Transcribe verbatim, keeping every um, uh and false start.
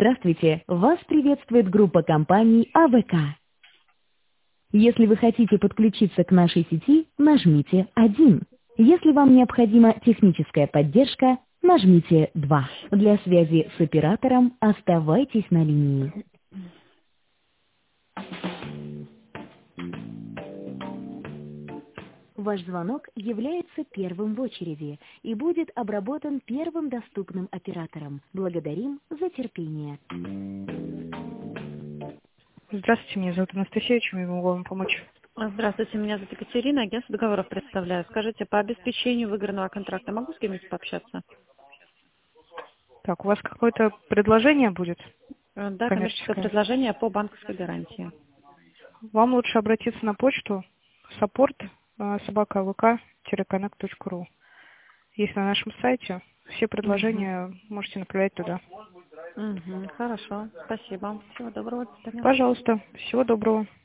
Здравствуйте! Вас приветствует группа компаний А В К. Если вы хотите подключиться к нашей сети, нажмите один. Если вам необходима техническая поддержка, нажмите два. Для связи с оператором оставайтесь на линии. Ваш звонок является первым в очереди и будет обработан первым доступным оператором. Благодарим за терпение. Здравствуйте, меня зовут Анастасия, чем я могу вам помочь? Здравствуйте, меня зовут Екатерина, агентство договоров представляю. Скажите, по обеспечению выигранного контракта могу с кем-нибудь пообщаться? Так, у вас какое-то предложение будет? Э, Да, коммерческое Коммерческое. предложение по банковской гарантии. Вам лучше обратиться на почту support собака а вэ ка коннект точка ру. Есть на нашем сайте. Все предложения Угу. можете направлять туда. Угу. Хорошо, спасибо. Всего доброго, до свидания. Пожалуйста, всего доброго.